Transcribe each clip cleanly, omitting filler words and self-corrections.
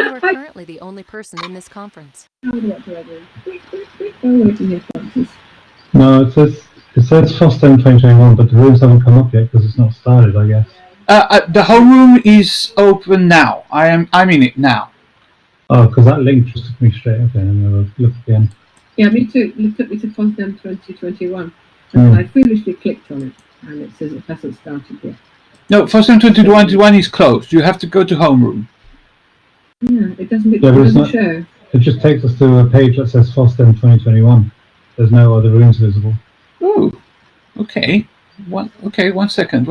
You are currently the only person in this conference. No, it says Fosdem 2021, but the rooms haven't come up yet because it's not started, I guess. The whole room is open now. I'm in it now. Oh, because that link just took me straight. Okay, I'm going to look again. Yeah, me too. It took me to Fosdem 2021. And I foolishly clicked on it, and it says it hasn't started yet. No, Fosdem 2021 is closed. You have to go to homeroom. Yeah, it doesn't show. It just takes us to a page that says Fosdem 2021. There's no other rooms visible. Oh, okay. One second.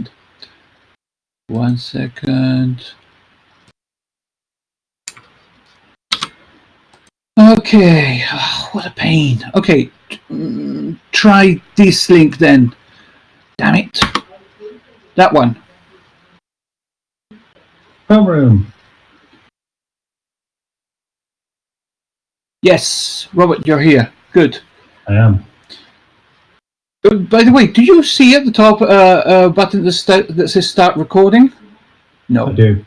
Okay, what a pain. Okay, try this link then. Damn it. That one. Homeroom. Yes, Robert, you're here. Good. I am. By the way, do you see at the top a button that says start recording? No. I do.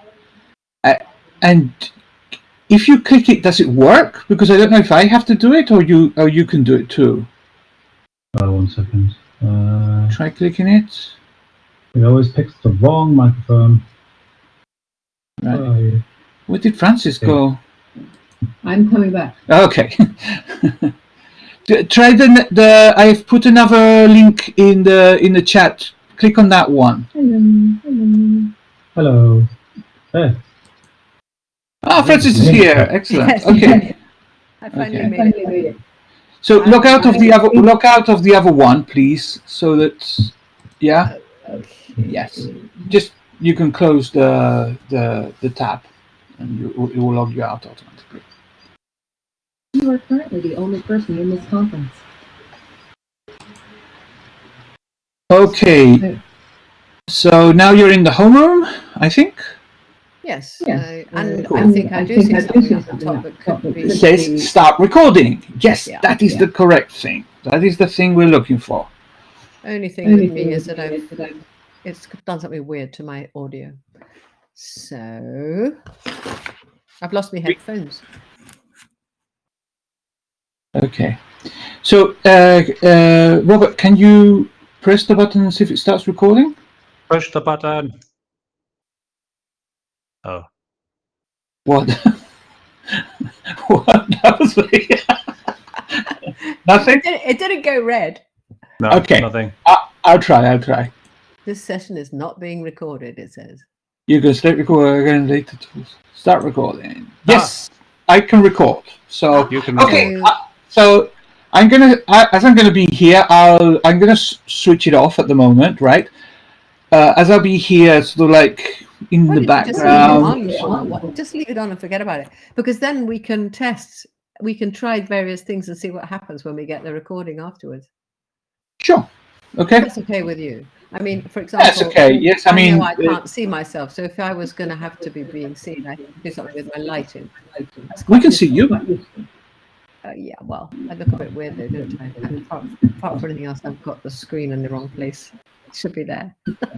And if you click it, does it work? Because I don't know if I have to do it or you can do it too. 1 second. Try clicking it. It always picks the wrong microphone. Right. Where did Francis go? I'm coming back. Okay. Try the. I've put another link in the chat. Click on that one. Hello. Hey. Ah, Francis is here. Excellent. Yes, okay. I finally made it. So log out of the other one, please, so that yeah. Okay. Yes. Just you can close the tab, and it will log you out automatically. You are currently the only person in this conference. Okay. So now you're in the homeroom, I think. Yes. And cool. I think I do see something at the top that could be. It says start recording. Yes, Yeah. that is the correct thing. That is the thing we're looking for. Only thing with me is that it's done something weird to my audio. So I've lost my headphones. Okay. So Robert, can you press the button and see if it starts recording? Push the button. Oh. What? What? That was nothing? It didn't go red. No, Okay. nothing. I'll try. This session is not being recorded, it says. You can start recording again later. Start recording. Yes, I can record. So You can okay. record. So I'm gonna be here. I'm gonna switch it off at the moment, right? As I'll be here, sort of like in the background. Just leave it on and forget about it, because then we can test. We can try various things and see what happens when we get the recording afterwards. Sure. Okay. That's okay with you. I mean, for example, That's okay. Yes, I mean, know I can't see myself, so if I was going to have to be being seen, I could do something with my lighting. we can see you. Yeah, well, I look a bit weird though, don't I? Apart from anything else, I've got the screen in the wrong place. It should be there.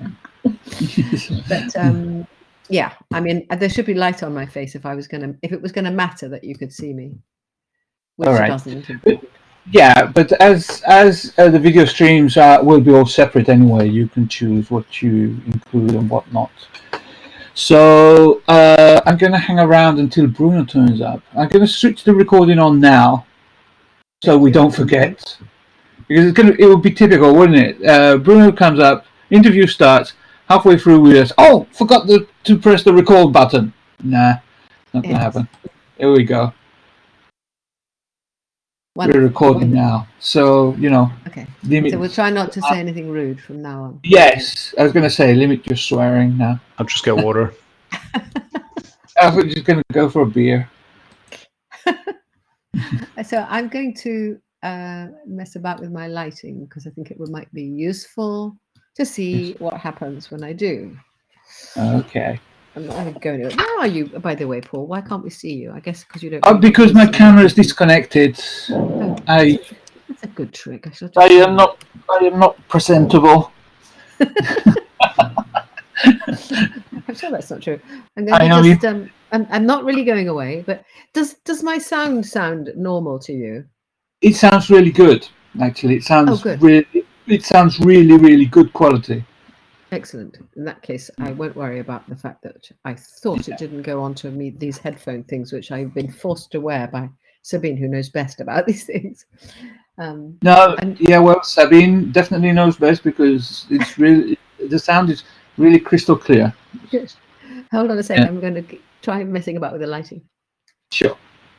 But yeah, I mean, there should be light on my face if it was gonna matter that you could see me, which All right. doesn't. Yeah, but as the video streams will be all separate anyway, you can choose what you include and what not. So I'm going to hang around until Bruno turns up. I'm going to switch the recording on now, so we don't forget. Because it would be typical, wouldn't it? Bruno comes up, interview starts, halfway through we just, oh, forgot to press the record button. Nah, not going to happen. Here we go. Wonderful. We're recording now, so Okay. limit. So we'll try not to say anything rude from now on. Yes, I was going to say limit your swearing now. I'll just get water. I'm just going to go for a beer. So I'm going to mess about with my lighting because I think it might be useful to see what happens when I do. Okay. I'm not going to go anywhere. Where are you, by the way, Paul? Why can't we see you? I guess because you don't. Because my camera is disconnected. Oh, That's a good trick. I am not presentable. I'm sure that's not true. I'm going to I'm not really going away, but does my sound normal to you? It sounds really good. Actually, it sounds good. really good quality. Excellent. In that case, I won't worry about the fact that I thought it didn't go onto me these headphone things, which I've been forced to wear by Sabine, who knows best about these things. No, yeah, well, Sabine definitely knows best because it's really the sound is really crystal clear. Good. Hold on a second. I'm going to try messing about with the lighting. Sure.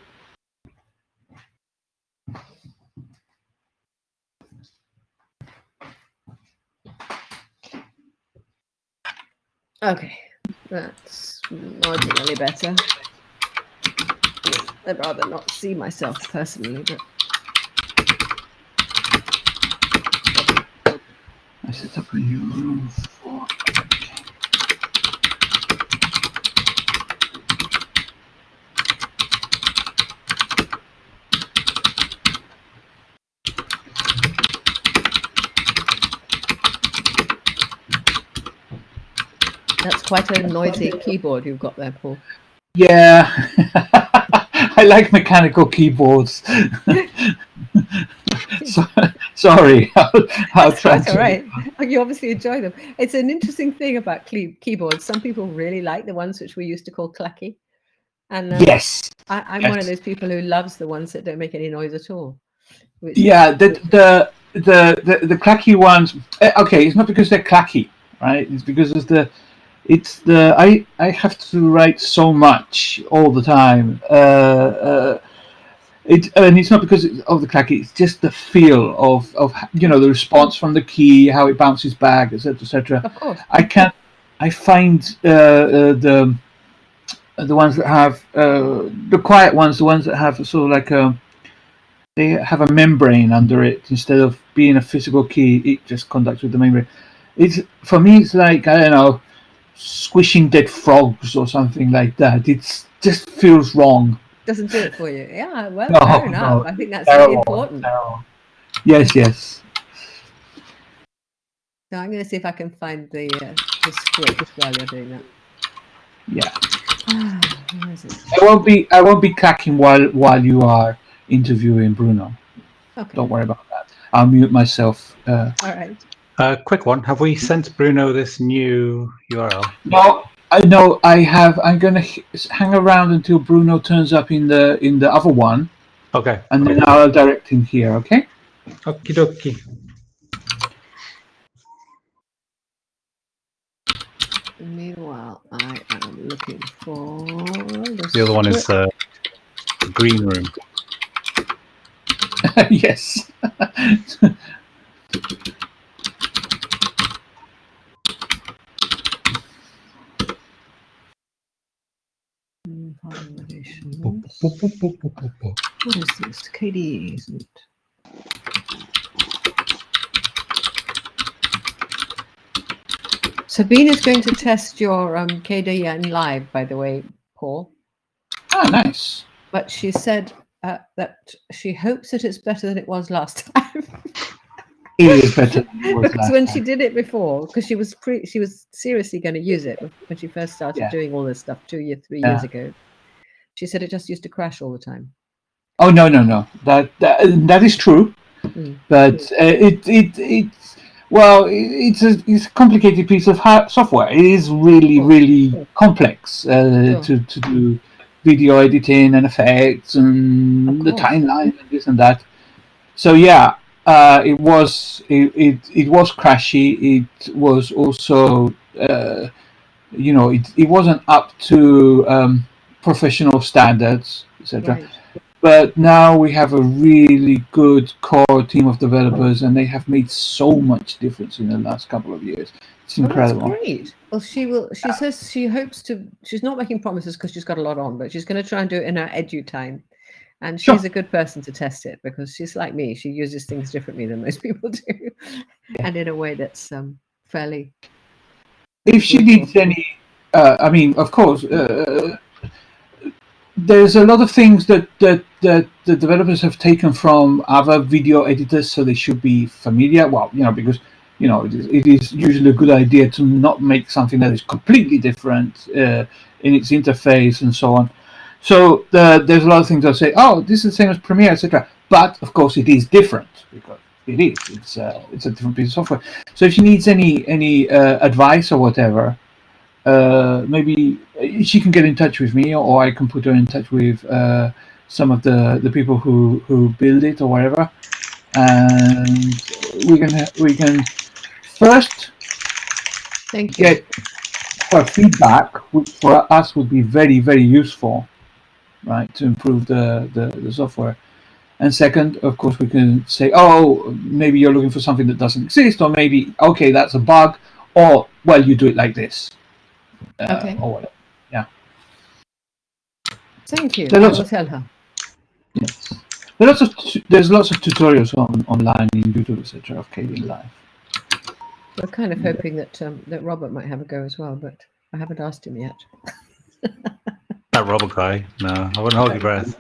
Okay, that's marginally better. I'd rather not see myself personally, but I set up a new room for. that's quite a noisy keyboard you've got there, Paul. Yeah, I like mechanical keyboards. Sorry, I'll try That's all right. You obviously enjoy them. It's an interesting thing about keyboards. Some people really like the ones which we used to call clacky, and Yes, I'm yes. one of those people who loves the ones that don't make any noise at all. Yeah, the clacky ones. Okay, it's not because they're clacky, right? It's because I have to write so much all the time. And it's not because of the clacky. It's just the feel of the response from the key, how it bounces back, etc., etc. Of course. I find the ones that have the quiet ones, the ones that have sort of like they have a membrane under it instead of being a physical key. It just conducts with the membrane. For me, it's like, I don't know, squishing dead frogs or something like that. It just feels wrong. Doesn't do it for you. Yeah, well, No, fair enough. no, I think that's terrible, really important. terrible. Yes. So I'm going to see if I can find the script while you're doing that. Yeah. Where is it? I won't be clacking while you are interviewing Bruno. Okay. Don't worry about that. I'll mute myself. All right. Quick one. Have we sent Bruno this new URL? No, I have. I'm gonna hang around until Bruno turns up in the other one. Okay. And then I'll direct him here. Okay. Okie dokie. Meanwhile, I am looking for The other one is the green room. Yes. What is this? KDE, isn't it? Sabine is going to test your KDE live, by the way, Paul. Oh, nice. But she said that she hopes that it's better than it was last time. It is better than it was Because last when time. she did it before, because she was seriously going to use it when she first started doing all this stuff 3 years ago. She said it just used to crash all the time. Oh no. That is true, but it's a complicated piece of software. It is really complex to do video editing and effects and the timeline and this and that. So yeah, it was crashy. It was also it wasn't up to professional standards, etc. Right. But now we have a really good core team of developers, and they have made so much difference in the last couple of years. It's incredible. That's great. Well, she says she hopes to. She's not making promises because she's got a lot on, but she's going to try and do it in her edu time. And she's a good person to test it because she's like me. She uses things differently than most people do, and in a way that's fairly. If she needs any, I mean, of course, there's a lot of things that the developers have taken from other video editors, so they should be familiar. Well, because it is usually a good idea to not make something that is completely different in its interface and so on. So there's a lot of things that say, oh, this is the same as Premiere, etc. But of course, it is different because it is. It's a different piece of software. So if she needs any advice or whatever, maybe she can get in touch with me, or I can put her in touch with some of the people who build it or whatever, and we can first Thank you. get her feedback, which for us would be very, very useful, right, to improve the software. And second, of course, we can say, oh, maybe you're looking for something that doesn't exist, or maybe, okay, that's a bug, or, well, you do it like this. Okay. Or whatever. Yeah. Thank you. There I are lots will of, tell her. yes. There's lots of tutorials online in YouTube, etc. of Kdenlive. We're kind of hoping that that Robert might have a go as well, but I haven't asked him yet. That Robert guy. No, I wouldn't hold your breath.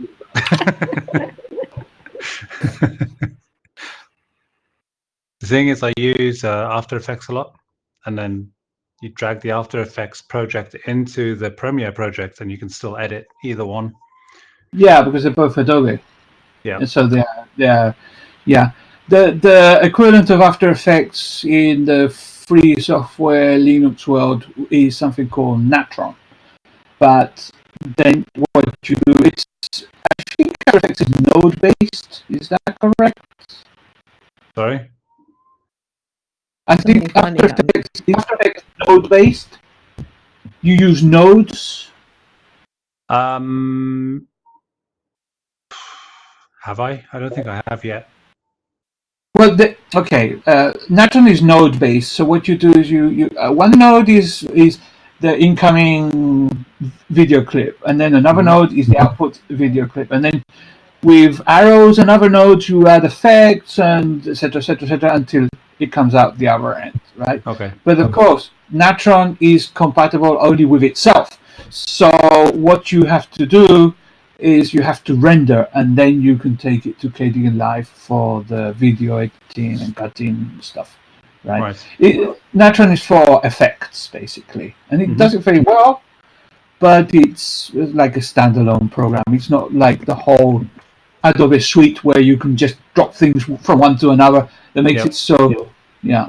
The thing is, I use After Effects a lot, and then you drag the After Effects project into the Premiere project, and you can still edit either one. Yeah, because they're both Adobe. Yeah. And so they're yeah. The equivalent of After Effects in the free software Linux world is something called Natron. But then what you do, I think After Effects is node based. Is that correct? Sorry? I think Something funny After Effects node based. You use nodes. Have I? I don't think I have yet. Well, okay. Natron is node based. So what you do is you one node is the incoming video clip, and then another node is the output video clip, and then with arrows and other nodes you add effects and etc. Until it comes out the other end, right? Okay. But of course, Natron is compatible only with itself. So what you have to do is you have to render, and then you can take it to Kdenlive for the video editing and cutting stuff, right? Natron is for effects basically, and it does it very well, but it's like a standalone program. It's not like the whole Adobe suite where you can just drop things from one to another. That makes it so, yeah.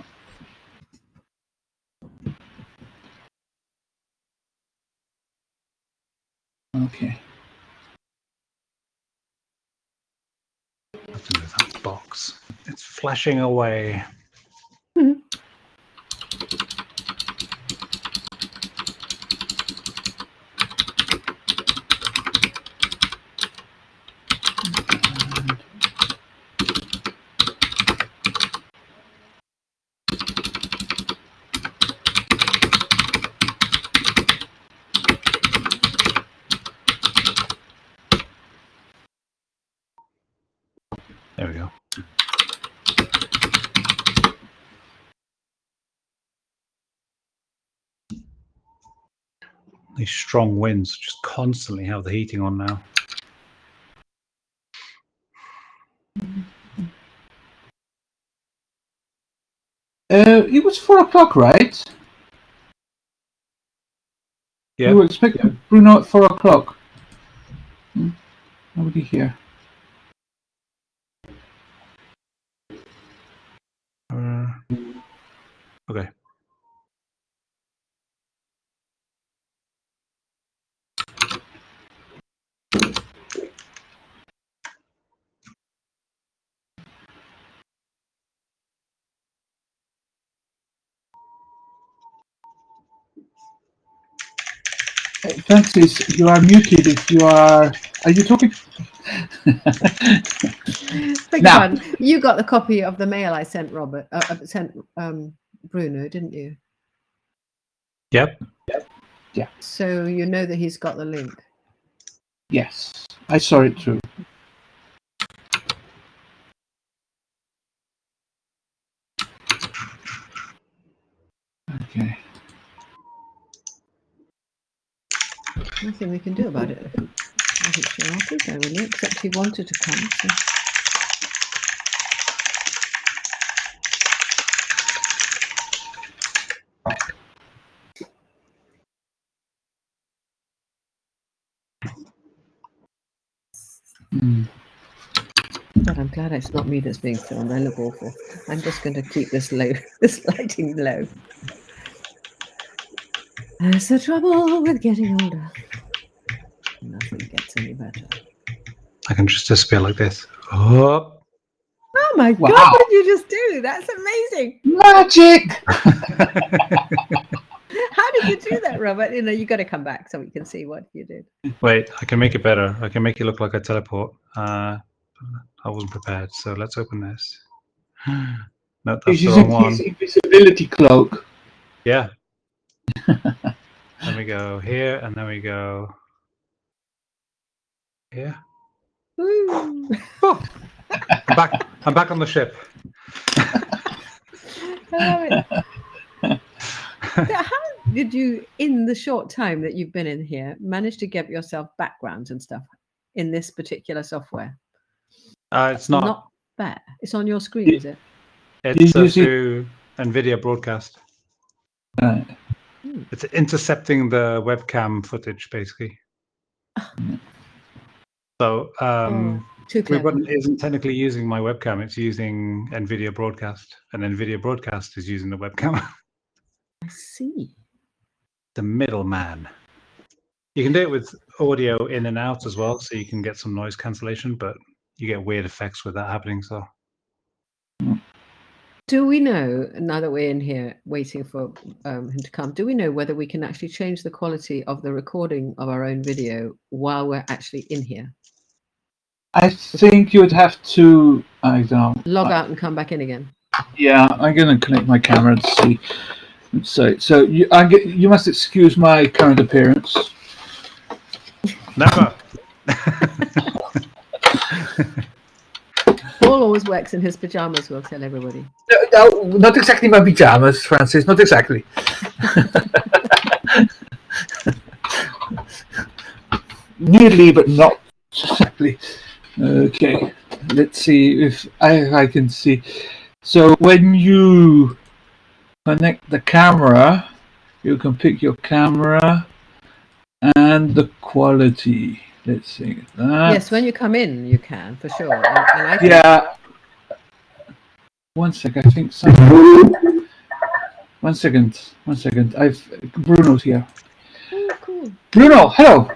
Okay. Nothing with that box. It's flashing away. There we go. These strong winds just constantly have the heating on now. It was 4 o'clock, right? Yeah. We were expecting Bruno at 4 o'clock. Nobody here. Okay. Francis, you are muted if you are you talking? Now. You got the copy of the mail I sent Robert, sent Bruno, didn't you? Yep. Yeah. So you know that he's got the link. Yes, I saw it too. Okay. Nothing we can do about it. I think she wanted, really, except he wanted to come. So. God, I'm glad it's not me that's being filmed. I look awful. I'm just going to keep this low, this lighting low. That's the trouble with getting older. Nothing gets any better. I can just disappear like this. Oh. Oh my Wow. God, what did you just do? That's amazing. Magic! How did you do that, Robert? You know, you got to come back so we can see what you did. Wait, I can make it better. I can make it look like I teleport. I wasn't prepared, so let's open this. No, that's He's the using wrong one. his invisibility cloak. Yeah. Then we go here, and then we go here. Woo. Oh, I'm back on the ship. I love it. So how did you, in the short time that you've been in here, manage to get yourself backgrounds and stuff in this particular software? It's not. Bad. It's on your screen, is it? It's You see- through NVIDIA Broadcast. It's intercepting the webcam footage, basically. So Too clever. Rebutton isn't technically using my webcam. It's using NVIDIA Broadcast, and NVIDIA Broadcast is using the webcam. I see. The middleman. You can do it with audio in and out as well, so you can get some noise cancellation, but you get weird effects with that happening. So Do we know, now that we're in here waiting for him to come, do we know whether we can actually change the quality of the recording of our own video while we're actually in here? I think you'd have to, I don't know. Log out and come back in again. Yeah, I'm going to connect my camera to see. So you must excuse my current appearance. never. Paul always works in his pajamas, we'll tell everybody. No, not exactly my pajamas, Francis. Not exactly. Nearly, but not exactly. Okay, let's see if I can see. So when you connect the camera, you can pick your camera and the quality. Let's see. Yes, when you come in, you can, for sure. And I think Yeah. One sec, I think so. One second. Bruno's here. Oh, cool. Bruno, hello.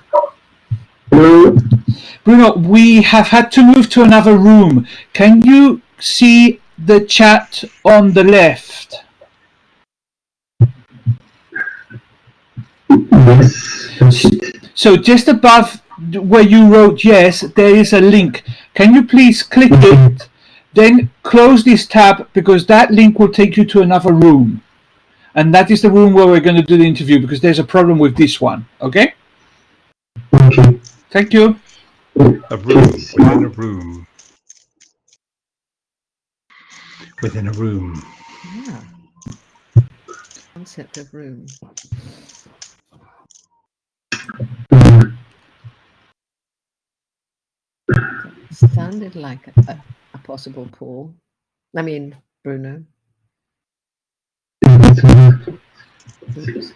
Bruno, we have had to move to another room. Can you see the chat on the left? Yes. So just above where you wrote yes, there is a link. Can you please click it? Then close this tab because that link will take you to another room. And that is the room where we're going to do the interview because there's a problem with this one. Okay? Okay. Thank you. A room within a room. Within a room. Yeah. Concept of room. Sounded like a possible Paul. I mean, Bruno. Oops.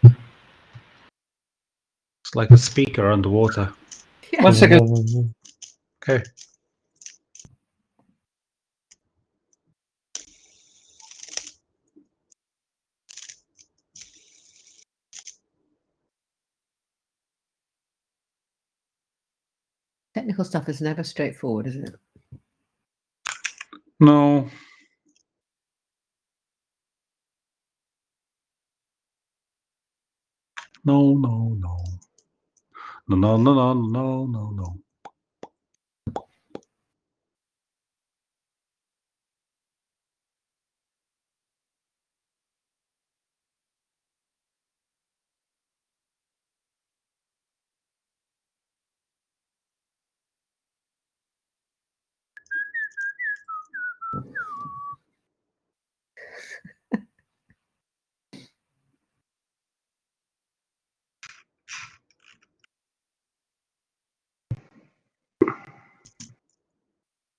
It's like a speaker underwater. Yeah. One second. Okay. Technical stuff is never straightforward, is it? No. No. No.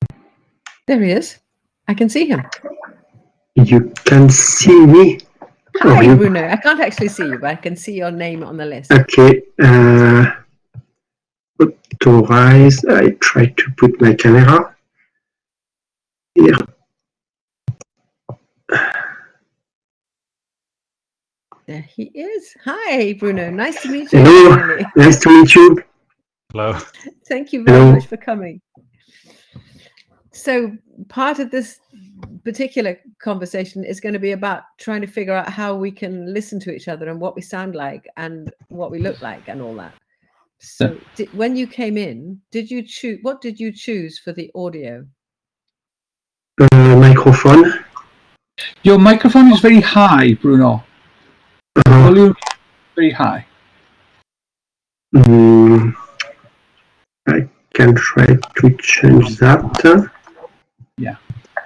There he is. I can see him. You can see me. Hi, Bruno. I can't actually see you, but I can see your name on the list. Okay. Authorize. I try to put my camera here. There he is. Hi, Bruno. Nice to meet you. Hello. Finally. Nice to meet you. Hello. Thank you very Hello. much for coming. So part of this particular conversation is going to be about trying to figure out how we can listen to each other and what we sound like and what we look like and all that. So when you came in, what did you choose for the audio? Microphone. Your microphone is very high, Bruno. Volume is very high. I can try to change that. Yeah.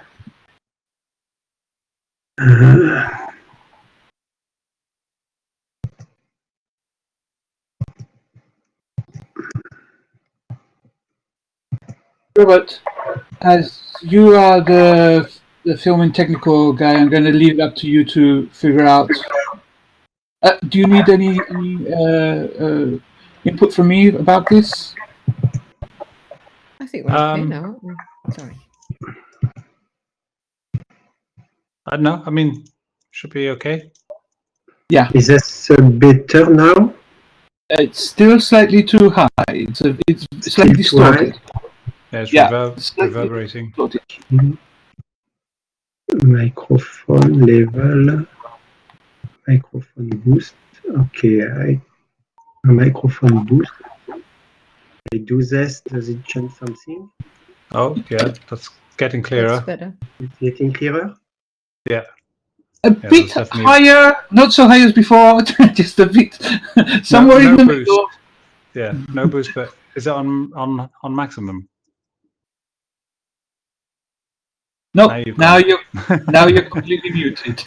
Robert, as you are the film and technical guy, I'm going to leave it up to you to figure out. Do you need any input from me about this? I think we're okay now, aren't we? Sorry. I don't know. I mean, should be okay. Yeah. Is this better now? It's still slightly too high. It's slightly distorted. Yeah, it's Yeah, reverberating. Distorted. Microphone level. Microphone boost. Okay, a microphone boost. I do this. Does it change something? Oh, yeah, that's getting clearer. That's better. It's getting clearer. Yeah. A bit definitely- higher, not so high as before, just a bit. Somewhere No in the boost. middle. Yeah, no boost, but is it on maximum? No, Now you've now you're completely muted.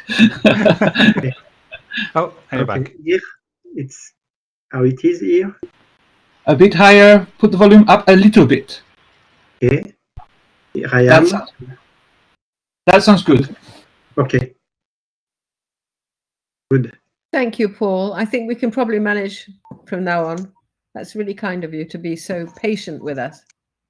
Oh, and you're back. Here, it's how it is here. A bit higher. Put the volume up a little bit. Okay. Here I am. That sounds good. Okay. Good. Thank you, Paul. I think we can probably manage from now on. That's really kind of you to be so patient with us.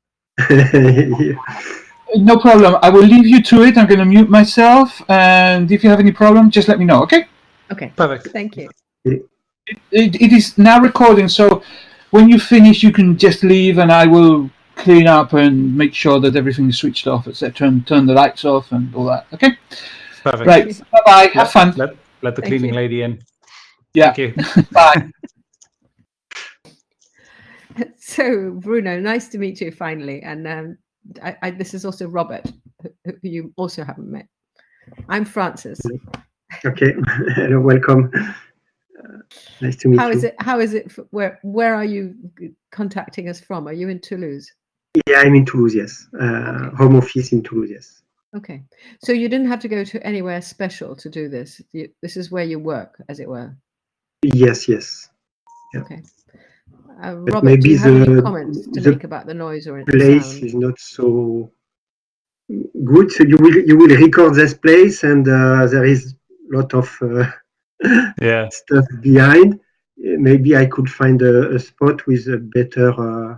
No problem. I will leave you to it. I'm going to mute myself, and if you have any problem, just let me know. Okay? Okay. Perfect. Thank you. It is now recording, so when you finish, you can just leave, and I will clean up and make sure that everything is switched off, etc., and turn the lights off and all that. Okay? Perfect. Right. Bye-bye. Have fun. Let the Thank cleaning you. lady in. Yeah. Thank you. Bye. So, Bruno, nice to meet you finally. And this is also Robert, who you also haven't met. I'm Frances. Okay. Hello, welcome. Nice to meet you. How is it? Where are you contacting us from? Are you in Toulouse? Yeah, I'm in Toulouse, yes. Home office in Toulouse, yes. Okay. So you didn't have to go to anywhere special to do this. This is where you work, as it were. Yes, yes. Yeah. Okay. Robert, maybe do you have any comments to make about the noise or the place sound? is not so good. So you will record this place, and there is a lot of Yeah. stuff behind. Maybe I could find a spot with a better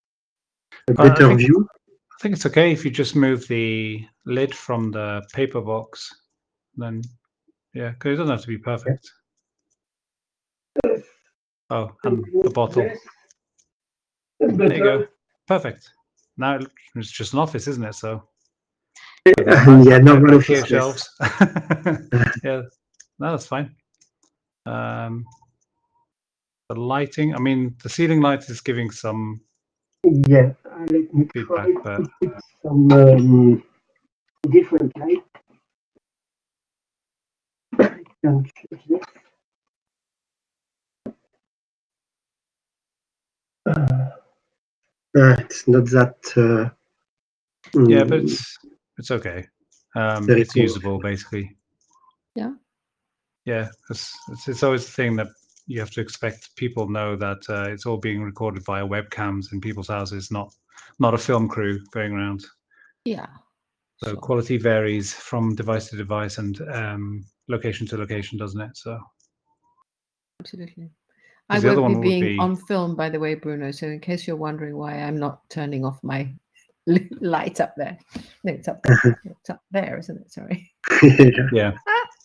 view. I think it's okay if you just move the lid from the paper box. Then, yeah, because it doesn't have to be perfect. Oh, and the bottle. There you go. Perfect. Now it's just an office, isn't it? So. Yeah, normal Here office. shelves. Yeah, no, that's fine. The lighting. I mean, the ceiling light is giving some. Yeah, let me Feedback, try but- to put some different light. I can check this. It's not that. Yeah, but it's okay. Very It's cool. usable, basically. Yeah. Yeah, it's always the thing that you have to expect. People know that it's all being recorded via webcams in people's houses, not a film crew going around. Yeah. So Sure. quality varies from device to device, and location to location, doesn't it? So Absolutely. I 'cause the other won't be one would being be on film, by the way, Bruno. So in case you're wondering why I'm not turning off my light up there. No, it's up there. It's up there, isn't it? Sorry. yeah.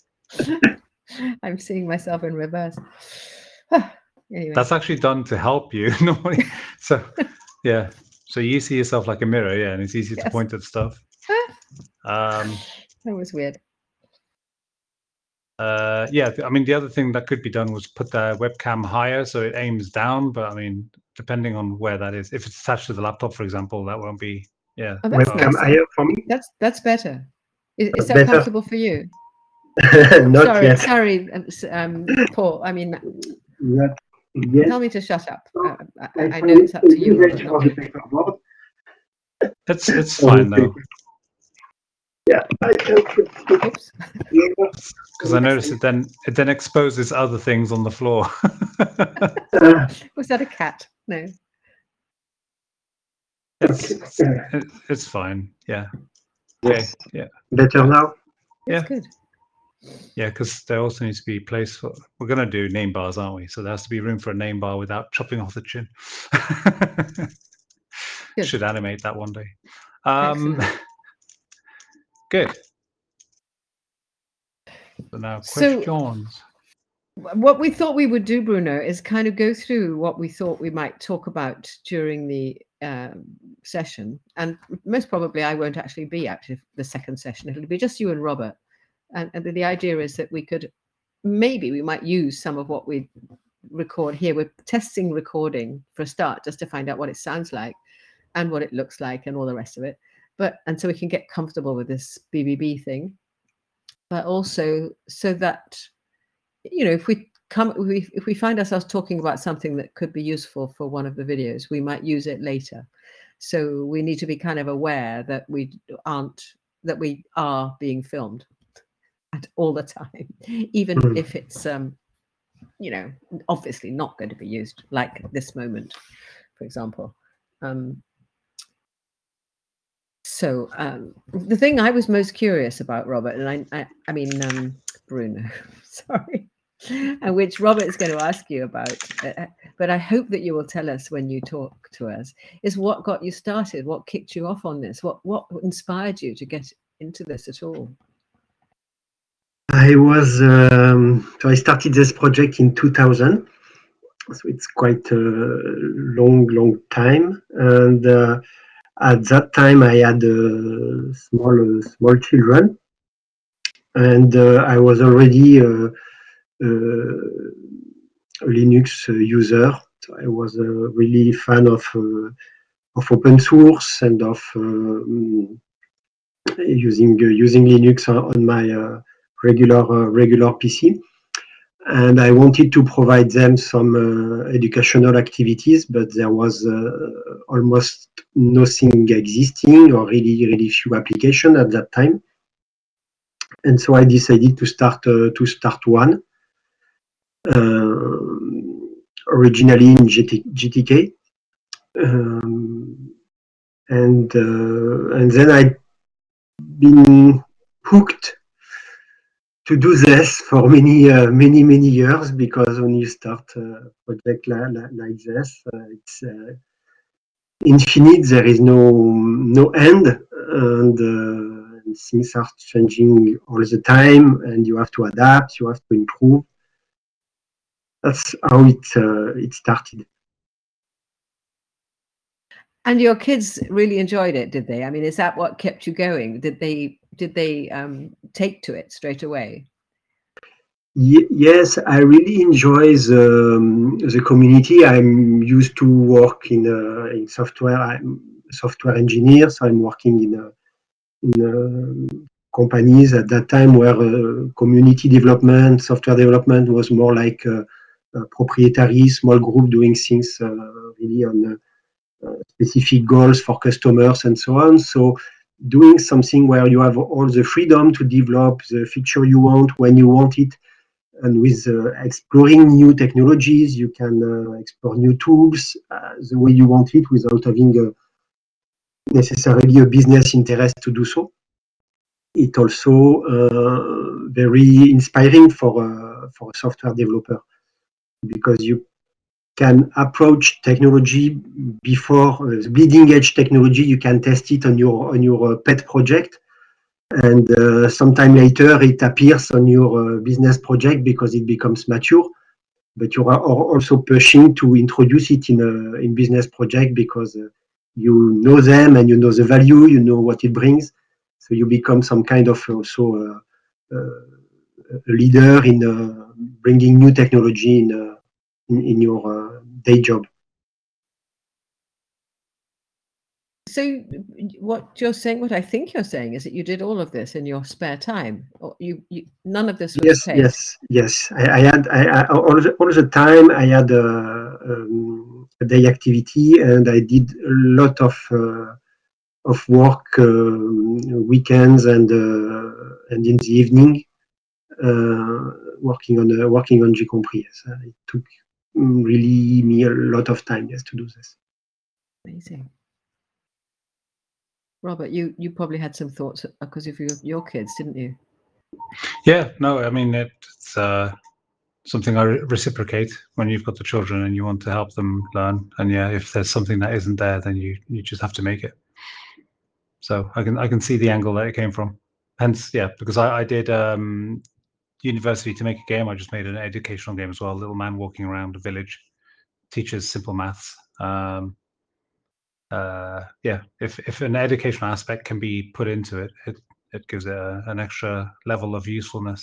I'm seeing myself in reverse. Anyway. That's actually done to help you. Normally, so yeah. So you see yourself like a mirror, yeah, and it's easy to Yes. point at stuff. That was weird. Yeah, I mean, the other thing that could be done was put the webcam higher so it aims down. But I mean, depending on where that is, if it's attached to the laptop, for example, that won't be. Yeah. Oh, that's Webcam nice. higher for me? That's better. Is that Better? comfortable for you? Not sorry, yet. sorry, Paul. I mean, Not yet. tell me to shut up. I know it's up to you, Robert, not me. It's fine though, Yeah, I can. Oops. because I noticed it then exposes other things on the floor. Was that a cat? No. It's fine. Yeah. Okay. Yeah. Better now? It's Yeah. good. Yeah, because there also needs to be place for. We're going to do name bars, aren't we? So there has to be room for a name bar without chopping off the chin. Good. Should animate that one day. Excellent. Good. So now So- questions. What we thought we would do, Bruno, is kind of go through what we thought we might talk about during the session. And most probably I won't actually be at the second session. It'll be just you and Robert. And the idea is that we might use some of what we record here. We're testing recording for a start, just to find out what it sounds like and what it looks like and all the rest of it. And so we can get comfortable with this BBB thing, but also so that, you know, if we find ourselves talking about something that could be useful for one of the videos, we might use it later. So we need to be kind of aware that we are being filmed all the time, even if it's you know, obviously not going to be used, like this moment, for example. So the thing I was most curious about, Robert, and I mean Bruno, sorry, and which Robert is going to ask you about, but I hope that you will tell us when you talk to us, is what got you started, what kicked you off on this, what inspired you to get into this at all? I was so I started this project in 2000, so it's quite a long time. And at that time, I had small children, and I was already a Linux user. So I was a really fan of open source and of using Linux on my regular PC, and I wanted to provide them some educational activities, but there was almost nothing existing, or really few applications at that time, and so I decided to start one, originally in GTK, and then I've been hooked to do this for many years, because when you start a project like this, it's infinite. There is no end, and things are changing all the time, and you have to adapt, you have to improve. That's how it started. And your kids really enjoyed it, did they? I mean, is that what kept you going? Did they take to it straight away? Yes, I really enjoy the community. I'm used to work in software. I'm a software engineer, so I'm working in companies at that time where community development, software development was more like a proprietary small group doing things really on specific goals for customers and so on. So doing something where you have all the freedom to develop the feature you want when you want it, and with exploring new technologies, you can explore new tools the way you want it, without having necessarily a business interest to do so. it also very inspiring for a software developer, because you can approach technology before bleeding edge technology. You can test it on your pet project, and sometime later it appears on your business project because it becomes mature. But you are also pushing to introduce it in business project because you know them and you know the value, you know what it brings. So you become some kind of also a leader in bringing new technology in your day job. So what you're saying, what I think you're saying, is that you did all of this in your spare time, or you none of this was paid. Yes. I had all the time. I had a day activity, and I did a lot of work weekends and in the evening, working on JCompris. Yes. It took really me a lot of time, yes, to do this. Amazing. Robert, you probably had some thoughts because of your kids, didn't you? Yeah, no, I mean, it's something I reciprocate when you've got the children and you want to help them learn. And yeah, if there's something that isn't there, then you just have to make it. So I can see the angle that it came from. Hence, yeah, because I did university to make a game. I just made an educational game as well. A little man walking around a village, teaches simple maths. Yeah, if an educational aspect can be put into it, it gives it an extra level of usefulness.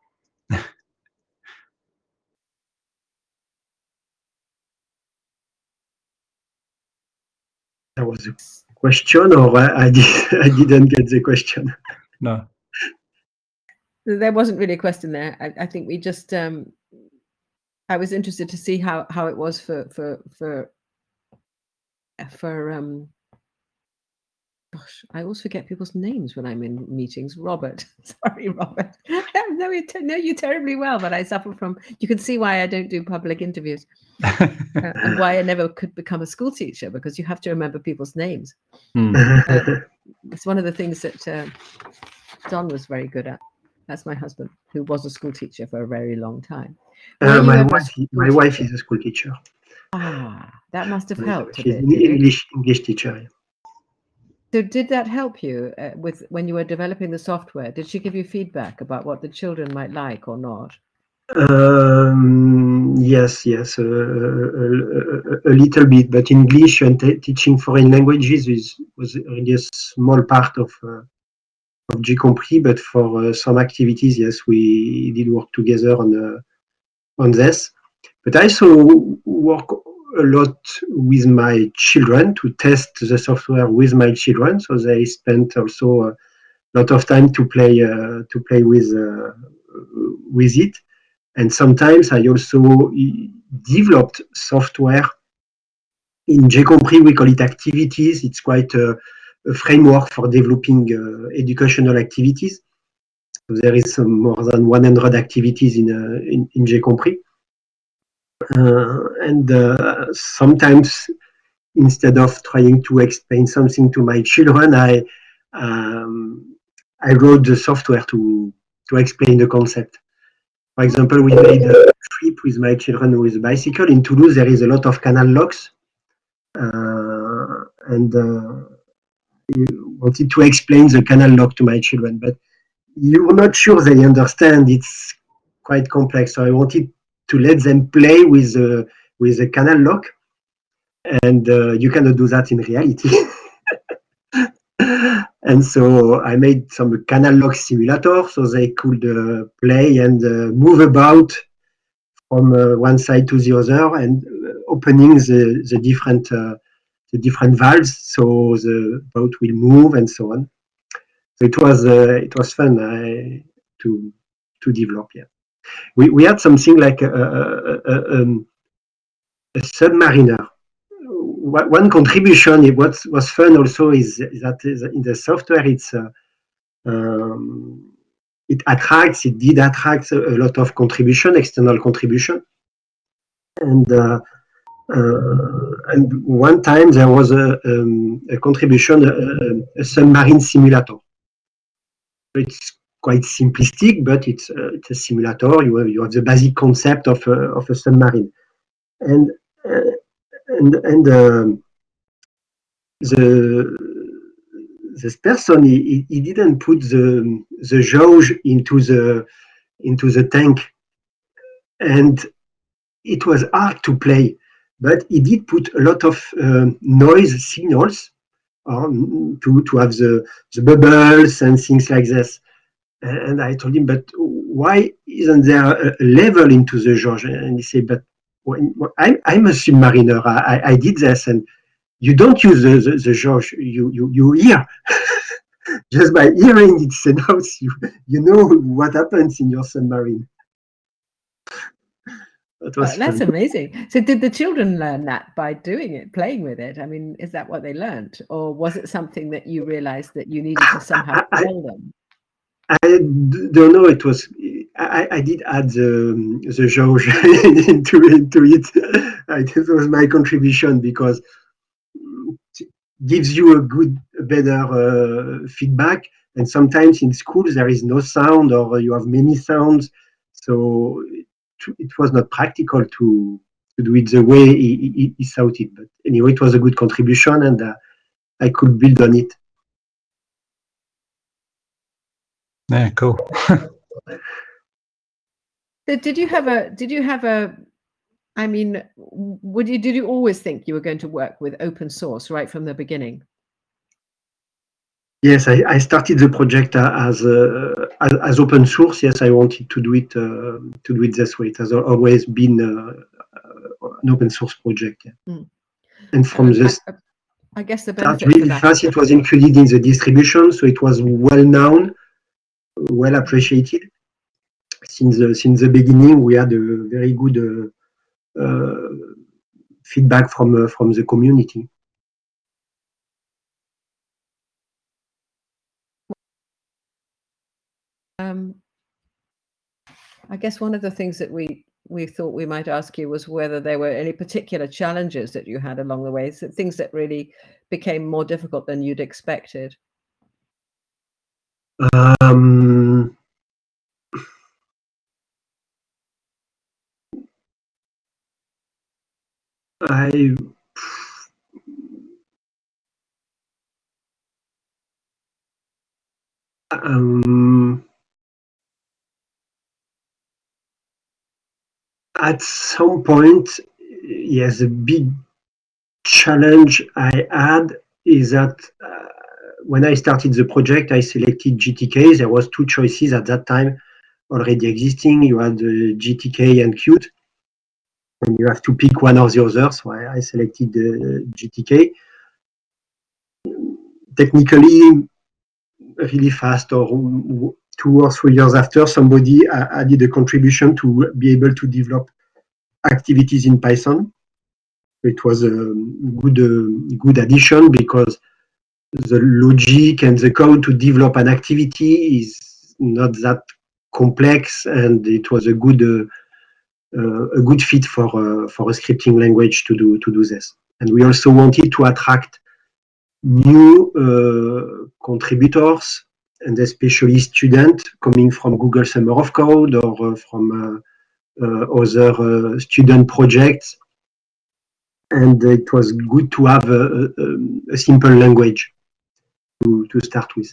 That was a question, or I didn't get the question. No. There wasn't really a question there. I think we just I was interested to see how it was for gosh, I always forget people's names when I'm in meetings. Robert, sorry, Robert. I know you terribly well, but I suffer from. You can see why I don't do public interviews, and why I never could become a school teacher, because you have to remember people's names. It's one of the things that Don was very good at. That's my husband, who was a school teacher for a very long time. My wife is a school teacher. Ah, that must have helped a She's bit. an English teacher. Yeah. So did that help you with when you were developing the software? Did she give you feedback about what the children might like or not? Yes, a little bit, but English and teaching foreign languages was really a small part of JCompris. But for some activities, yes, we did work together on this. But I also work a lot with my children to test the software with my children. So they spent also a lot of time to play with it. And sometimes I also developed software in JCompris. We call it activities. It's quite a framework for developing educational activities. So there is more than 100 activities in JCompris. And sometimes, instead of trying to explain something to my children, I wrote the software to explain the concept. For example, we made a trip with my children with a bicycle. In Toulouse, there is a lot of canal locks, and I wanted to explain the canal lock to my children, but you're not sure they understand. It's quite complex, so I wanted to let them play with the canal lock, and you cannot do that in reality. And so I made some canal lock simulator so they could play and move about from one side to the other, and opening the different valves so the boat will move and so on. So it was fun to develop. Yeah, we had something like a submariner. One contribution, what was fun also is that in the software it did attract a lot of contribution, external contribution, and one time there was a contribution, a submarine simulator. it's quite simplistic, but it's a simulator. You have the basic concept of a submarine, and this person he didn't put the jauge into the tank, and it was hard to play, but he did put a lot of noise signals to have the bubbles and things like this. And I told him, but why isn't there a level into the jauge? And he said, but I'm a submariner. I did this, and you don't use the jauge. You hear. Just by hearing it announced, you know what happens in your submarine. That was That's fun. amazing. So did the children learn that by doing it, playing with it? I mean, is that what they learned? Or was it something that you realized that you needed to somehow tell them? I don't know. It was I did add the jauge into it. This was my contribution because it gives you a better feedback. And sometimes in schools there is no sound, or you have many sounds, so it was not practical to do it the way he thought it. But anyway, it was a good contribution, and I could build on it. Yeah, cool. So did you have a I mean, did you always think you were going to work with open source right from the beginning? Yes, I started the project as open source. Yes, I wanted to do it this way. It has always been an open source project. Yeah. Mm. And from this I guess the start benefit for really that fast, it was included in the distribution, so it was well known, well appreciated. Since the beginning, we had a very good feedback from the community. I guess one of the things that we thought we might ask you was whether there were any particular challenges that you had along the way, so things that really became more difficult than you'd expected. At some point, yes, a big challenge I had is that when I started the project, I selected GTK. There was two choices at that time already existing. You had GTK and Qt, and you have to pick one or the other. So I selected GTK. Technically, really fast, or 2 or 3 years after, somebody added a contribution to be able to develop activities in Python. It was a good addition because the logic and the code to develop an activity is not that complex, and it was a good fit for a scripting language to do this. And we also wanted to attract new contributors, and especially students coming from Google Summer of Code or from other student projects. And it was good to have a simple language to start with.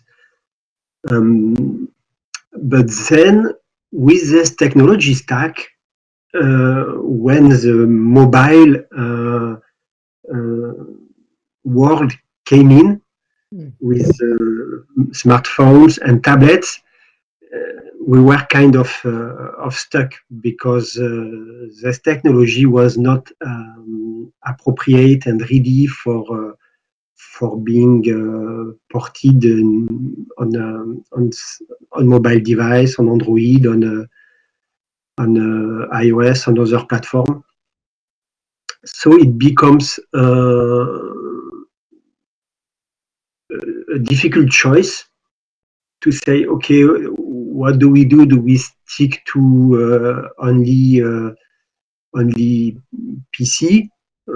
But then, with this technology stack, when the mobile world came in with smartphones and tablets, we were kind of stuck because this technology was not appropriate and ready for being ported on mobile device, on Android, on iOS, on other platform. So it becomes a difficult choice to say, okay, what do we do? Do we stick to only PC,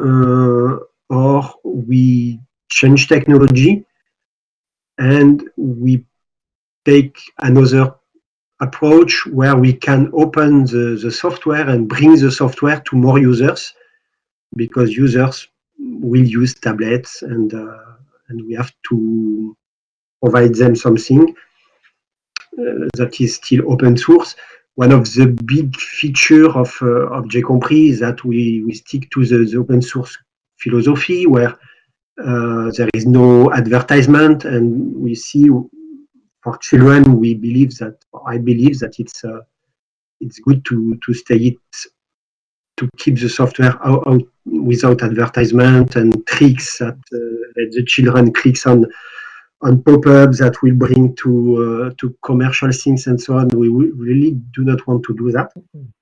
or we change technology and we take another approach where we can open the software and bring the software to more users, because users will use tablets, and we have to provide them something that is still open source. One of the big features of JCompris is that we stick to the open source philosophy, where there is no advertisement, and we see for children, I believe that it's good to keep the software out without advertisement and tricks that let the children clicks on pop-ups that will bring to commercial things and so on. We really do not want to do that.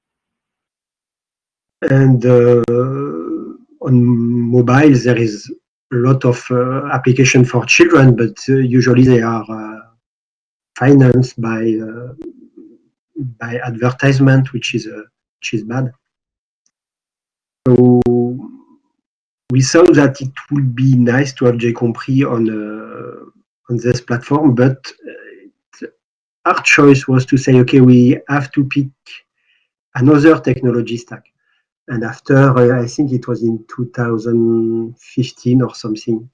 And on mobile, there is a lot of application for children, but usually they are financed by advertisement, which is bad. So we thought that it would be nice to have JCompris on this platform, but our choice was to say, okay, we have to pick another technology stack. And after, I think it was in 2015 or something.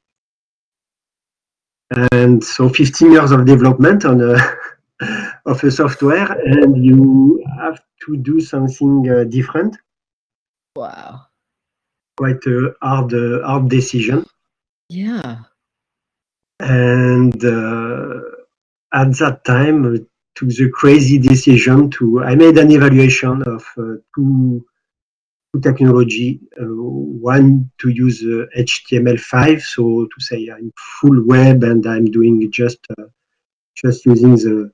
And so 15 years of development on of a software, and you have to do something different. Wow. Quite a hard decision. Yeah. And at that time, took the crazy decision I made an evaluation of two technology. One, to use HTML5, so to say I'm full web and I'm doing just using the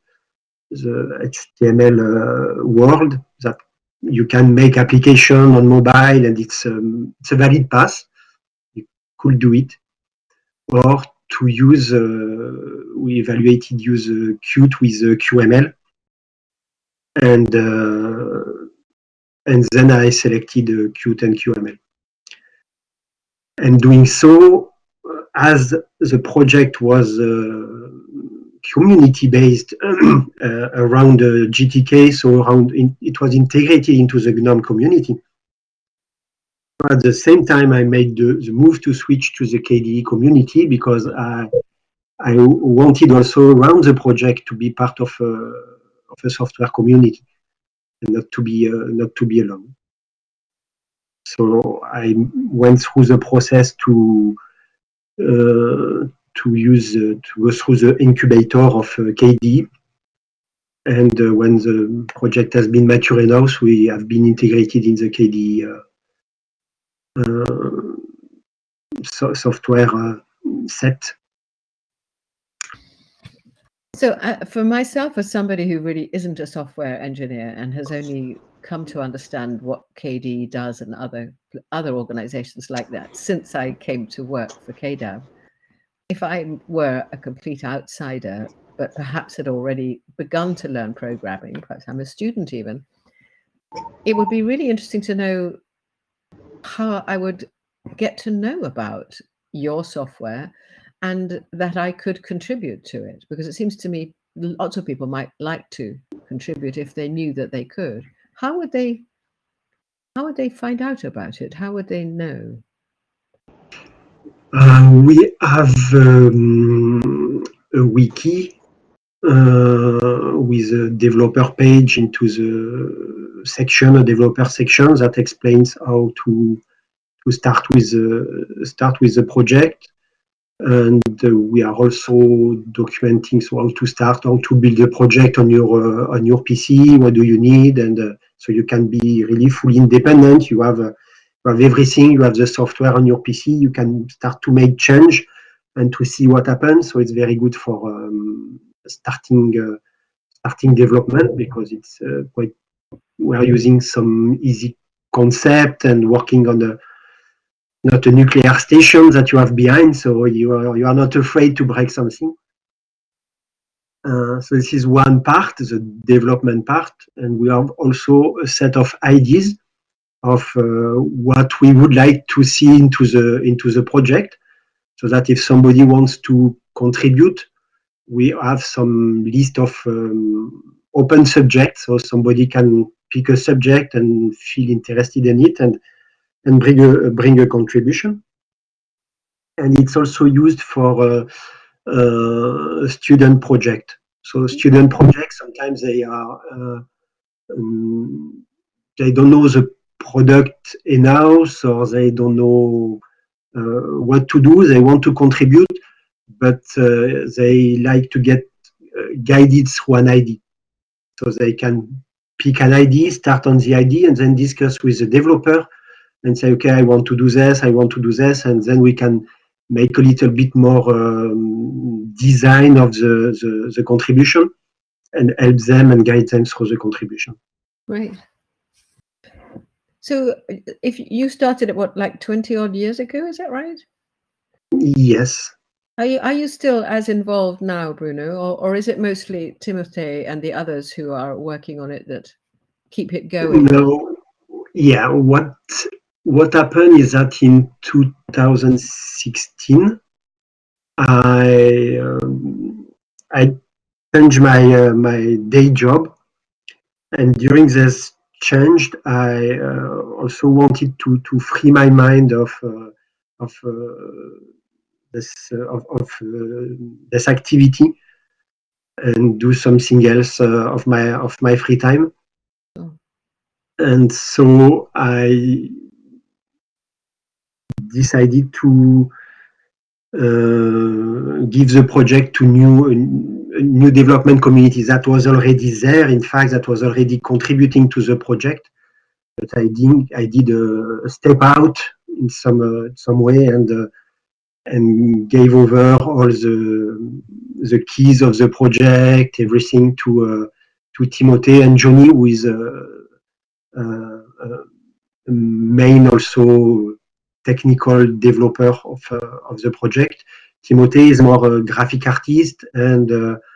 HTML world, that you can make application on mobile, and it's a valid path. You could do it. Or to use, we evaluated use Qt with QML, and then I selected Qt and QML. And doing so, as the project was community-based around GTK, so it was integrated into the GNOME community. At the same time, I made the move to switch to the KDE community, because I wanted also around the project to be part of a software community and not to be alone. So I went through the process to go through the incubator of KDE, and when the project has been mature enough, we have been integrated in the KDE software set. So for myself, as somebody who really isn't a software engineer and has only come to understand what KDE does and other organizations like that since I came to work for KDAV, if I were a complete outsider, but perhaps had already begun to learn programming, perhaps I'm a student even, it would be really interesting to know how I would get to know about your software and that I could contribute to it, because it seems to me lots of people might like to contribute if they knew that they could. How would they find out about it? How would they know? We have a wiki with a developer page into the section, a developer section that explains how to start with the project. And we are also documenting how to start, how to build a project on your PC. What do you need? And so you can be really fully independent. You have everything. You have the software on your PC. You can start to make change and to see what happens. So it's very good for starting development, because it's quite. We are using some easy concept and working on not a nuclear station that you have behind, so you are not afraid to break something. So this is one part, the development part, and we have also a set of ideas of what we would like to see into the project, so that if somebody wants to contribute, we have some list of open subjects, so somebody can pick a subject and feel interested in it and bring a contribution. And it's also used for student project. So student projects, sometimes they are they don't know the product in-house, or they don't know what to do. They want to contribute, but they like to get guided through an idea. So they can pick an idea, start on the idea, and then discuss with the developer and say, okay, I want to do this, and then we can make a little bit more design of the contribution and help them and guide them through the contribution. Right. So if you started at what, like 20 odd years ago, is that right? Yes. Are you still as involved now, Bruno, or is it mostly Timothy and the others who are working on it that keep it going? No. Yeah. What happened is that in 2016, I changed my day job, and during this change, I also wanted to free my mind of this activity and do something else of my free time. Oh. And so I decided to give the project to new development community that was already there. In fact, that was already contributing to the project. But I did a step out in some way and gave over all the keys of the project, everything to Timothée and Johnny, who is main also technical developer of the project. Timothée is more a graphic artist and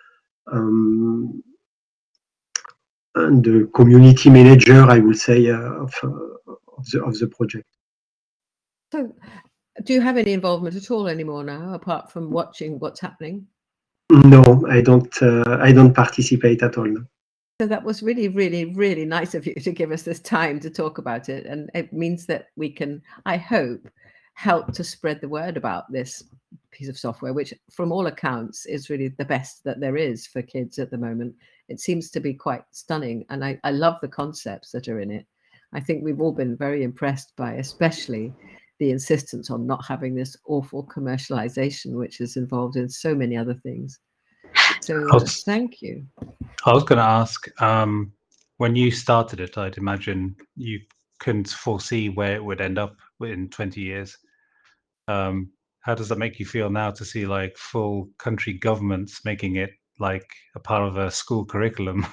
the community manager, I would say, of the project. So, do you have any involvement at all anymore now, apart from watching what's happening? No, I don't participate at all. No. So that was really, really, really nice of you to give us this time to talk about it. And it means that we can, I hope, help to spread the word about this piece of software, which from all accounts is really the best that there is for kids at the moment. It seems to be quite stunning. And I love the concepts that are in it. I think we've all been very impressed by, especially the insistence on not having this awful commercialization, which is involved in so many other things. So thank you. I was going to ask, when you started it, I'd imagine you couldn't foresee where it would end up in 20 years. How does that make you feel now to see like full country governments making it like a part of a school curriculum?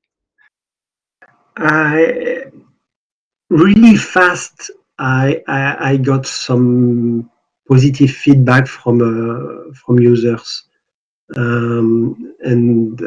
Really fast, I got some positive feedback from users, and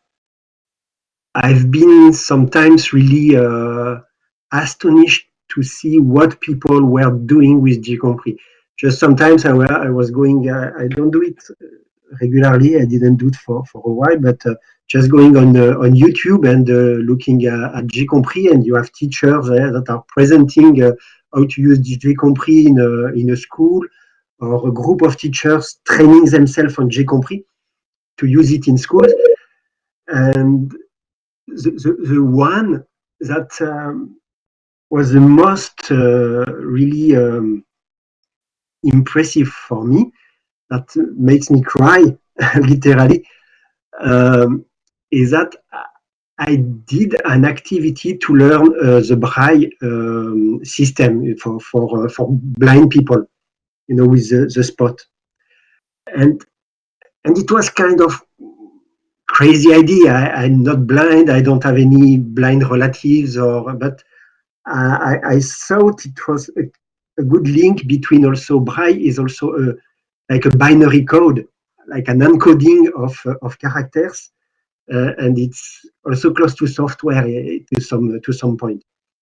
I've been sometimes really astonished to see what people were doing with Gcompris. Just sometimes I was going, I don't do it regularly. I didn't do it for a while, but just going on YouTube and looking at Gcompris, and you have teachers there that are presenting how to use Gcompris in a school, or a group of teachers training themselves on Gcompris to use it in schools. And the one that was the most really impressive for me, that makes me cry literally, is that I did an activity to learn the Braille system for blind people, with the spot, and it was kind of crazy idea. I'm not blind. I don't have any blind relatives, but I thought it was a good link between also Braille is also like a binary code, like an encoding of characters, and it's also close to software to some point.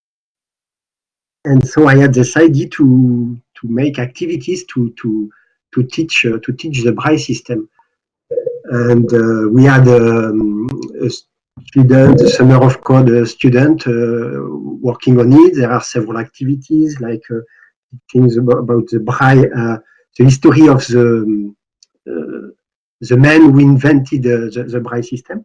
And so I had this idea to make activities to teach the Braille system. and we had a student, a Summer of Code student working on it. There are several activities like things about the Braille, the history of the man who invented the Braille system.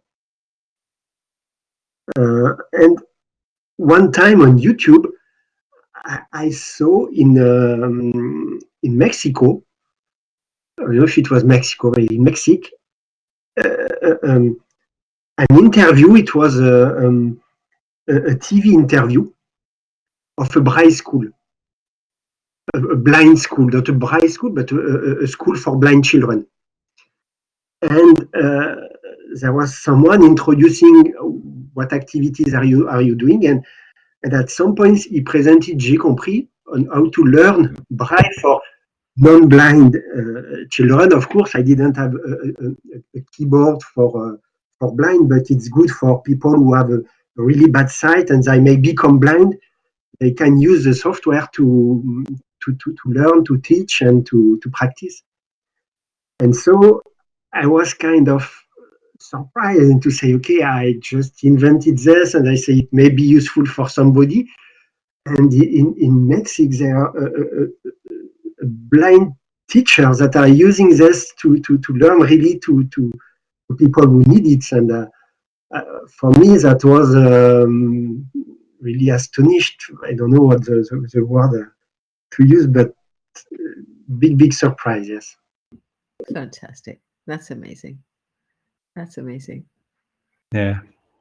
And one time on YouTube, I saw in Mexico, I don't know if it was Mexico, but in Mexico, an interview. It was a TV interview of a Braille school, a blind school, not a Braille school, but a school for blind children. And there was someone introducing what activities are you doing, and at some point he presented GCompris on how to learn Braille for non-blind children. Of course, I didn't have a keyboard for blind, but it's good for people who have a really bad sight and they may become blind. They can use the software to learn, to teach, and to practice. And so I was kind of surprised to say, okay, I just invented this, and I say it may be useful for somebody. And in Mexico, there are blind teachers that are using this to learn really to people who need it. And for me, that was really astonished. I don't know what the word to use, but big surprise, yes. Fantastic. That's amazing. That's amazing. Yeah.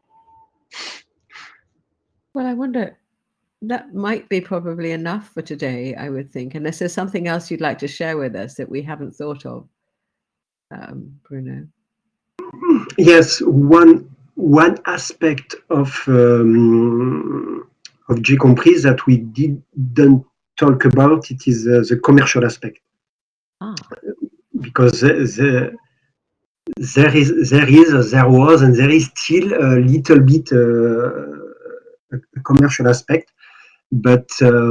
Well, I wonder, that might be probably enough for today, I would think, unless there's something else you'd like to share with us that we haven't thought of, Bruno. Yes, one aspect of GCompris that we didn't talk about, it is the commercial aspect. Because there was and there is still a little bit a commercial aspect, but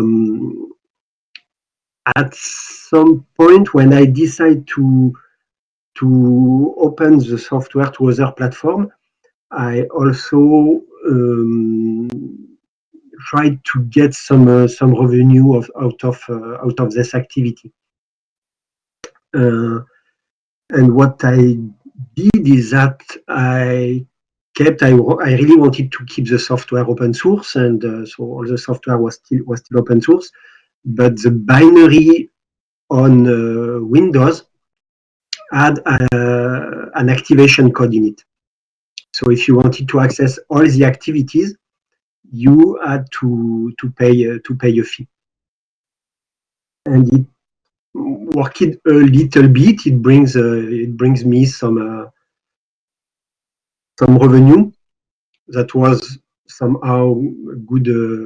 at some point when I decide to open the software to other platforms, I also tried to get some revenue out of this activity. And what I did is that I really wanted to keep the software open source, and so all the software was still open source, but the binary on Windows had an activation code in it. So if you wanted to access all the activities, you had to pay a fee, and it worked a little bit. It brings me some revenue that was somehow good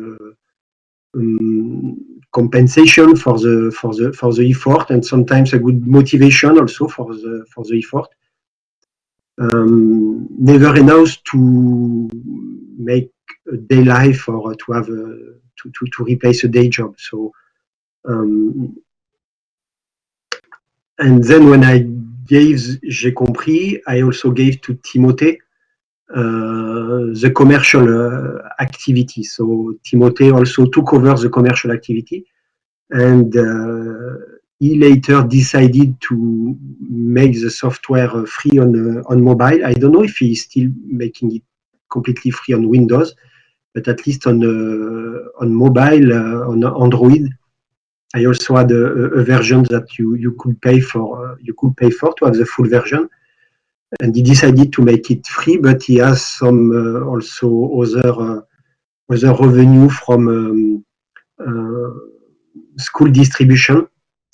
compensation for the effort, and sometimes a good motivation also for the effort. Never enough to make a day life or to have to replace a day job. So and then when I gave GCompris, I also gave to Timothée the commercial activity. So Timothée also took over the commercial activity, and he later decided to make the software free on mobile. I don't know if he's still making it completely free on Windows, but at least on mobile, on Android, I also had a version that you could pay for. To have the full version, and he decided to make it free. But he has some also other revenue from school distribution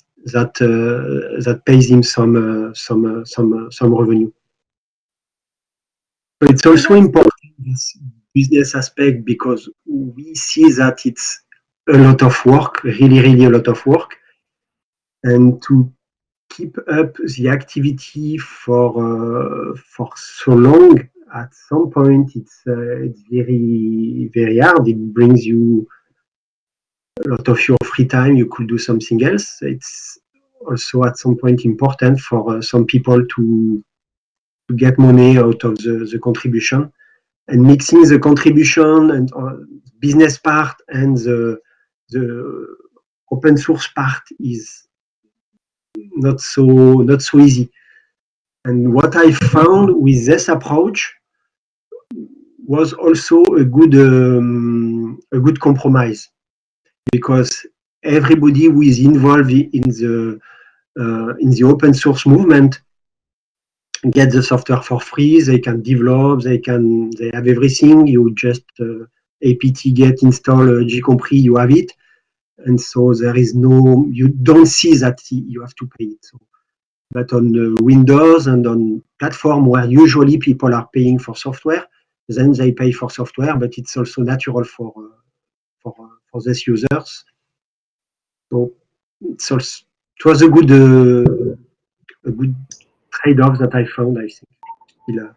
that pays him some revenue. So it's also important, this business aspect, because we see that it's a lot of work, really a lot of work, and to keep up the activity for so long, at some point it's very hard. It brings you a lot of your free time. You could do something else. It's also at some point important for some people to get money out of the contribution, and mixing the contribution and business part and the open source part is not so easy. And what I found with this approach was also a good compromise, because everybody who is involved in the open source movement get the software for free. They can develop, they have everything. You just apt-get install gcompris, you have it, and so there is no, you don't see that you have to pay it. So, but on Windows and on platform where usually people are paying for software, then they pay for software, but it's also natural for these users. So it was a good trade-off that I found, I think.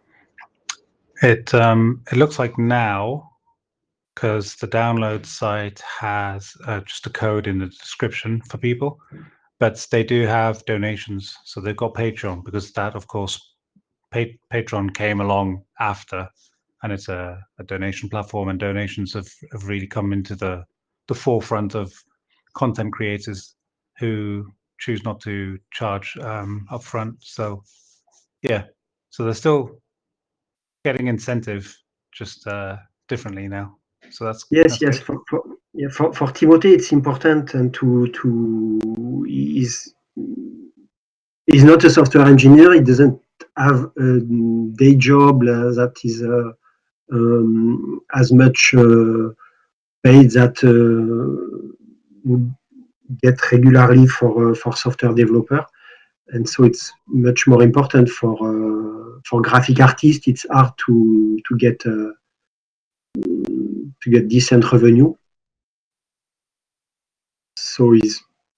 It looks like now, because the download site has just a code in the description for people, but they do have donations. So they've got Patreon, because that, of course, Patreon came along after, and it's a donation platform, and donations have really come into the forefront of content creators who choose not to charge upfront. So yeah, so they're still getting incentive, just differently now. So that's yes. good. For Timothée, it's important, and he's not a software engineer. He doesn't have a day job that is as much paid that would get regularly for software developer, and so it's much more important for graphic artists. It's hard to get decent revenue. So it's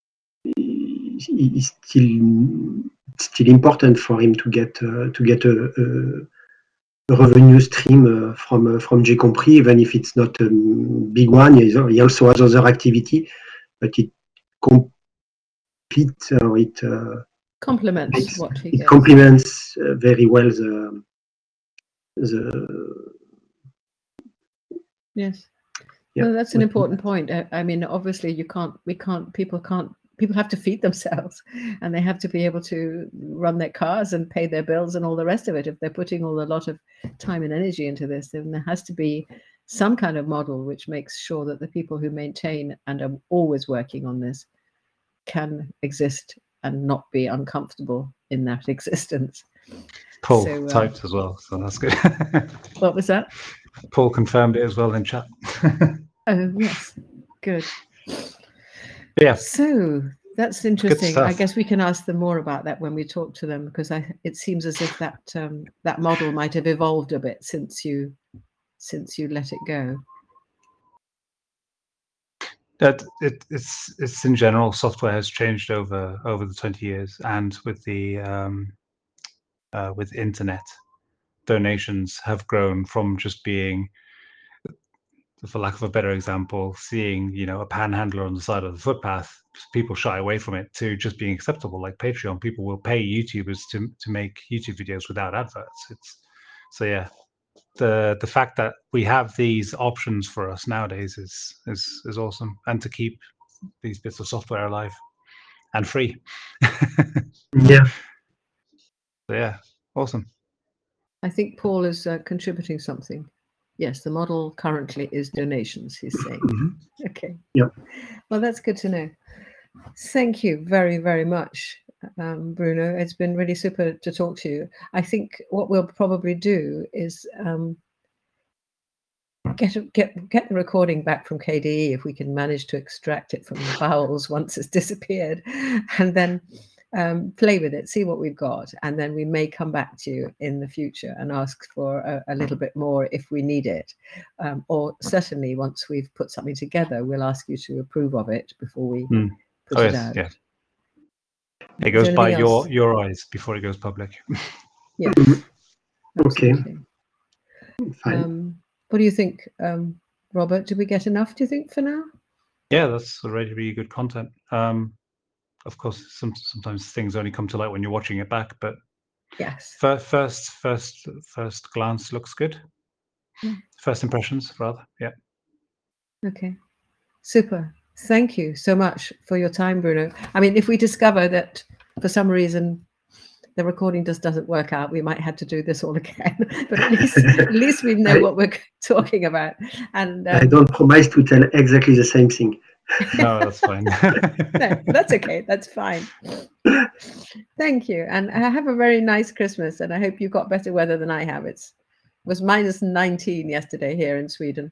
still important for him to get a revenue stream from gcompris, even if it's not a big one. He also has other activity, but it completes or it complements what he it gets. complements very well the Yes. Yeah. No, that's an important point. I mean, obviously, people have to feed themselves, and they have to be able to run their cars and pay their bills and all the rest of it. If they're putting a lot of time and energy into this, then there has to be some kind of model which makes sure that the people who maintain and are always working on this can exist and not be uncomfortable in that existence. Paul typed as well, so that's good. What was that? Paul confirmed it as well in chat. Oh, yes. Good. Yeah. So that's interesting. I stuff. guess we can ask them more about that when we talk to them, because it seems as if that model might have evolved a bit since you let it go. That it's in general, software has changed over the 20 years, and with the with internet, donations have grown from just being, for lack of a better example, seeing a panhandler on the side of the footpath, people shy away from it, to just being acceptable, like Patreon. People will pay YouTubers to make YouTube videos without adverts. So yeah, the fact that we have these options for us nowadays is awesome, and to keep these bits of software alive and free. Yeah. So yeah, awesome. I think Paul is contributing something. Yes, the model currently is donations, he's saying. Mm-hmm. Okay. Yeah. Well, that's good to know. Thank you very, very much, Bruno. It's been really super to talk to you. I think what we'll probably do is get the recording back from KDE, if we can manage to extract it from the bowels once it's disappeared, and then play with it, see what we've got, and then we may come back to you in the future and ask for a little bit more if we need it, or certainly once we've put something together, we'll ask you to approve of it before we put it out. Yeah. It goes by your eyes before it goes public. Yeah. Okay. Fine. What do you think, Robert? Did we get enough, do you think, for now? Yeah, that's already really good content. Of course, sometimes things only come to light when you're watching it back, but Yes. First glance looks good. First impressions, rather. Yeah. Okay. Super. Thank you so much for your time, Bruno. I mean, if we discover that for some reason the recording just doesn't work out, we might have to do this all again. But at least we know what we're talking about. And I don't promise to tell exactly the same thing. No, that's fine. no, that's okay. That's fine. Thank you. And have a very nice Christmas. And I hope you got better weather than I have. It was minus 19 yesterday here in Sweden.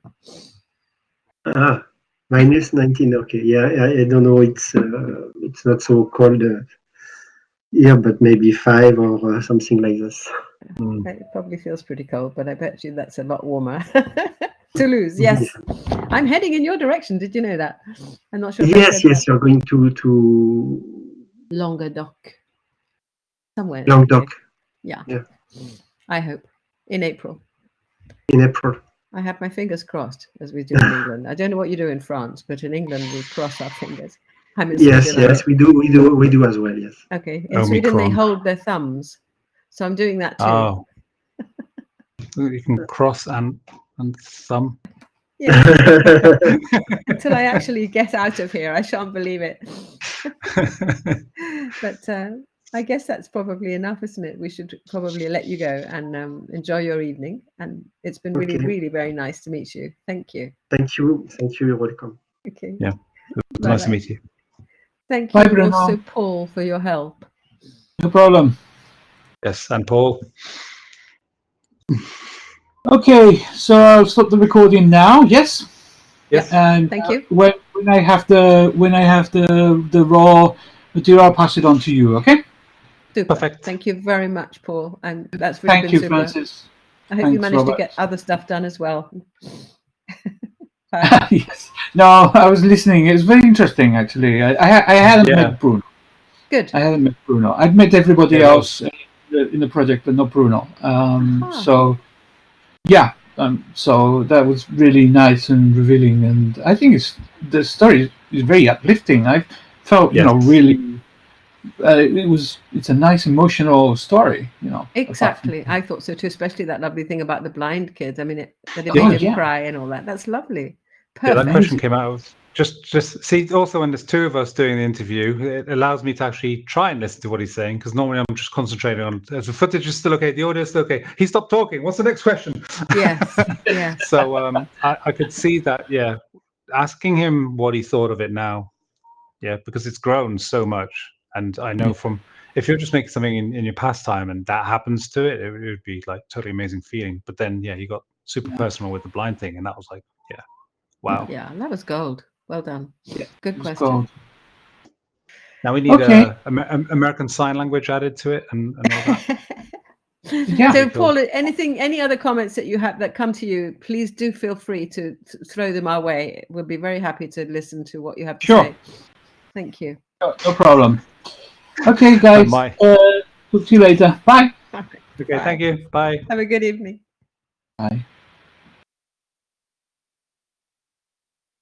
Minus 19. Okay. Yeah, I don't know. It's not so cold here, but maybe 5 or something like this. It probably feels pretty cold, but I bet you that's a lot warmer. Toulouse, yes. Yeah. I'm heading in your direction. Did you know that? I'm not sure. Yes, you're going to Languedoc. Somewhere. Languedoc. Yeah. I hope. In April. In April. I have my fingers crossed, as we do in England. I don't know what you do in France, but in England we cross our fingers. I'm in Sweden, yes, we do as well. Yes. Okay. In Sweden they hold their thumbs, so I'm doing that too. Oh. You can cross and thumb. Yeah. Until I actually get out of here, I shan't believe it. But I guess that's probably enough, isn't it? We should probably let you go and enjoy your evening. And it's been really, really very nice to meet you. Thank you. Thank you. You're welcome. Okay. Yeah. Nice to meet you. Thank you. Bye, also, Paul, for your help. No problem. Yes, and Paul. Okay, so I'll stop the recording now. Yes. Yes. And thank you. When I have the raw material, I'll pass it on to you. Okay. Super. Perfect. Thank you very much, Paul. And that's really Thank you, super. Francis. I hope you managed to get other stuff done as well. Yes. No, I was listening. It was very interesting, actually. I hadn't met Bruno. Good. I hadn't met Bruno. I'd met everybody else in the project, but not Bruno. So, yeah. So that was really nice and revealing, and I think the story is very uplifting. I felt, really. It's a nice emotional story, Exactly. I thought so too, especially that lovely thing about the blind kids. I mean, that it made him cry and all that. That's lovely. Perfect. Yeah, that question came out of just see. Also, when there's two of us doing the interview, it allows me to actually try and listen to what he's saying, because normally I'm just concentrating on the footage is still okay, the audio is still okay. He stopped talking. What's the next question? Yes. Yeah. So I could see that. Yeah, asking him what he thought of it now. Yeah, because it's grown so much. And I know from if you're just making something in your pastime and that happens to it, it would be like totally amazing feeling. But then, you got super personal with the blind thing, and that was like, wow. Yeah, that was gold. Well done. Yeah, good question. Gold. Now we need American Sign Language added to it and all that. Yeah. So, Paul, any other comments that you have that come to you, please do feel free to throw them our way. We'll be very happy to listen to what you have to say. Thank you. No problem. Okay, guys. Talk to you later. Bye. Okay, thank you. Bye. Have a good evening. Bye.